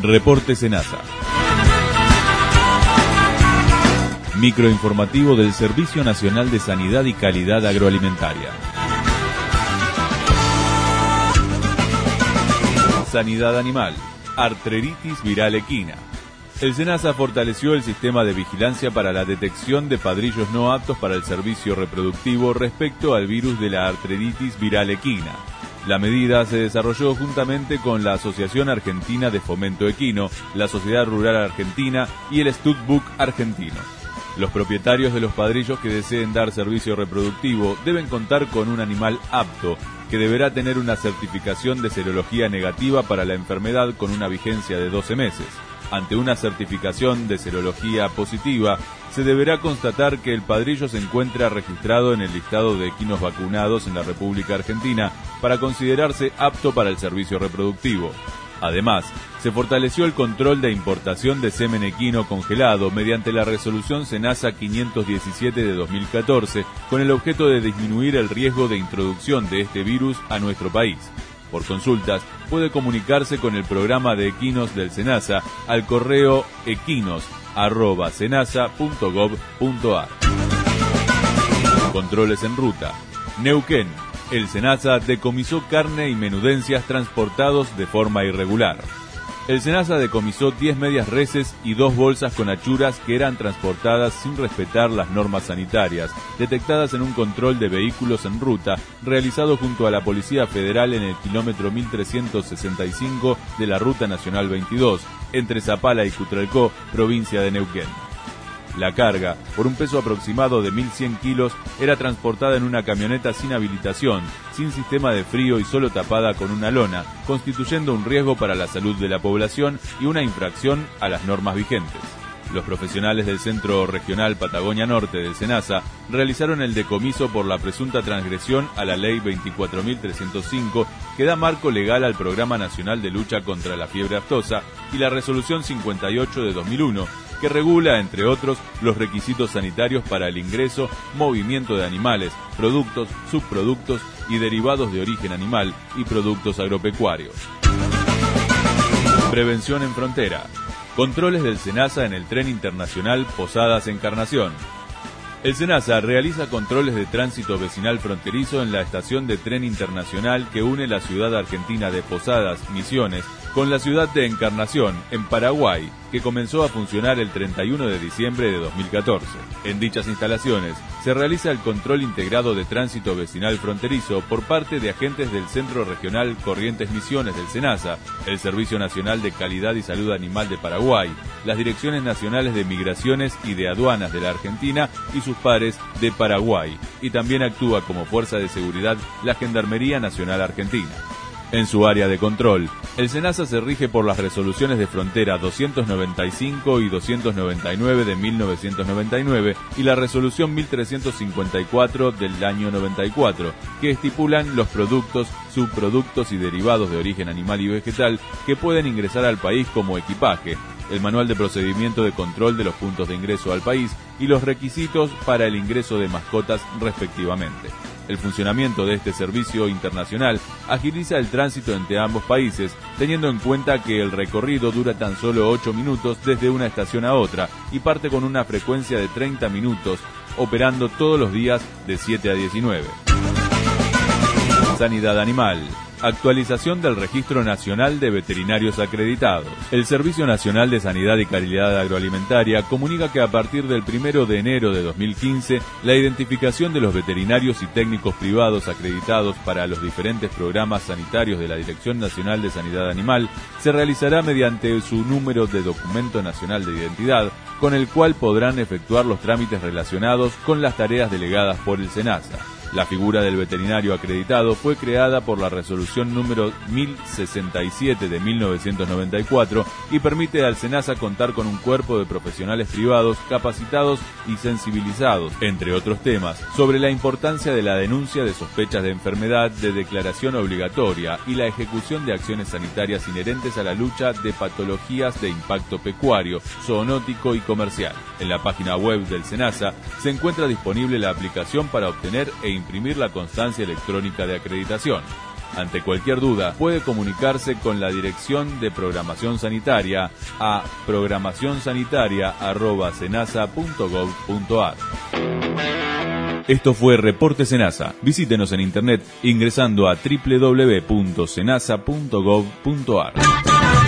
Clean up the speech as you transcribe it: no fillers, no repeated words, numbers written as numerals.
Reporte Senasa. Microinformativo del Servicio Nacional de Sanidad y Calidad Agroalimentaria. Sanidad animal. Arteritis viral equina. El SENASA fortaleció el sistema de vigilancia para la detección de padrillos no aptos para el servicio reproductivo respecto al virus de la arteritis viral equina. La medida se desarrolló juntamente con la Asociación Argentina de Fomento Equino, la Sociedad Rural Argentina y el Studbook Argentino. Los propietarios de los padrillos que deseen dar servicio reproductivo deben contar con un animal apto, que deberá tener una certificación de serología negativa para la enfermedad con una vigencia de 12 meses. Ante una certificación de serología positiva, se deberá constatar que el padrillo se encuentra registrado en el listado de equinos vacunados en la República Argentina para considerarse apto para el servicio reproductivo. Además, se fortaleció el control de importación de semen equino congelado mediante la resolución SENASA 517 de 2014, con el objeto de disminuir el riesgo de introducción de este virus a nuestro país. Por consultas, puede comunicarse con el programa de equinos del SENASA al correo equinos@senasa.gov.ar. Controles en ruta. Neuquén. El SENASA decomisó carne y menudencias transportados de forma irregular. El SENASA decomisó 10 medias reses y 2 bolsas con achuras que eran transportadas sin respetar las normas sanitarias, detectadas en un control de vehículos en ruta realizado junto a la Policía Federal en el kilómetro 1365 de la Ruta Nacional 22, entre Zapala y Cutralcó, provincia de Neuquén. La carga, por un peso aproximado de 1.100 kilos, era transportada en una camioneta sin habilitación, sin sistema de frío y solo tapada con una lona, constituyendo un riesgo para la salud de la población y una infracción a las normas vigentes. Los profesionales del Centro Regional Patagonia Norte del SENASA realizaron el decomiso por la presunta transgresión a la Ley 24.305, que da marco legal al Programa Nacional de Lucha contra la Fiebre Aftosa, y la Resolución 58 de 2001, que regula, entre otros, los requisitos sanitarios para el ingreso, movimiento de animales, productos, subproductos y derivados de origen animal y productos agropecuarios. Prevención en frontera. Controles del SENASA en el tren internacional Posadas Encarnación. El SENASA realiza controles de tránsito vecinal fronterizo en la estación de tren internacional que une la ciudad argentina de Posadas, Misiones, con la ciudad de Encarnación, en Paraguay, que comenzó a funcionar el 31 de diciembre de 2014. En dichas instalaciones se realiza el control integrado de tránsito vecinal fronterizo por parte de agentes del Centro Regional Corrientes Misiones del SENASA, el Servicio Nacional de Calidad y Salud Animal de Paraguay, las Direcciones Nacionales de Migraciones y de Aduanas de la Argentina y sus pares de Paraguay, y también actúa como fuerza de seguridad la Gendarmería Nacional Argentina. En su área de control, el SENASA se rige por las resoluciones de frontera 295 y 299 de 1999 y la resolución 1354 del año 94, que estipulan los productos, subproductos y derivados de origen animal y vegetal que pueden ingresar al país como equipaje, el manual de procedimiento de control de los puntos de ingreso al país y los requisitos para el ingreso de mascotas respectivamente. El funcionamiento de este servicio internacional agiliza el tránsito entre ambos países, teniendo en cuenta que el recorrido dura tan solo 8 minutos desde una estación a otra y parte con una frecuencia de 30 minutos, operando todos los días de 7 a 19. Sanidad animal. Actualización del Registro Nacional de Veterinarios Acreditados. El Servicio Nacional de Sanidad y Calidad Agroalimentaria comunica que a partir del 1 de enero de 2015, la identificación de los veterinarios y técnicos privados acreditados para los diferentes programas sanitarios de la Dirección Nacional de Sanidad Animal se realizará mediante su número de documento nacional de identidad, con el cual podrán efectuar los trámites relacionados con las tareas delegadas por el SENASA. La figura del veterinario acreditado fue creada por la resolución número 1067 de 1994 y permite al SENASA contar con un cuerpo de profesionales privados capacitados y sensibilizados, entre otros temas, sobre la importancia de la denuncia de sospechas de enfermedad, de declaración obligatoria y la ejecución de acciones sanitarias inherentes a la lucha de patologías de impacto pecuario, zoonótico y comercial. En la página web del SENASA se encuentra disponible la aplicación para obtener e imprimir la constancia electrónica de acreditación. Ante cualquier duda, puede comunicarse con la Dirección de Programación Sanitaria a programacionsanitaria@senasa.gov.ar. Esto fue Reporte Senasa. Visítenos en internet ingresando a www.senasa.gov.ar.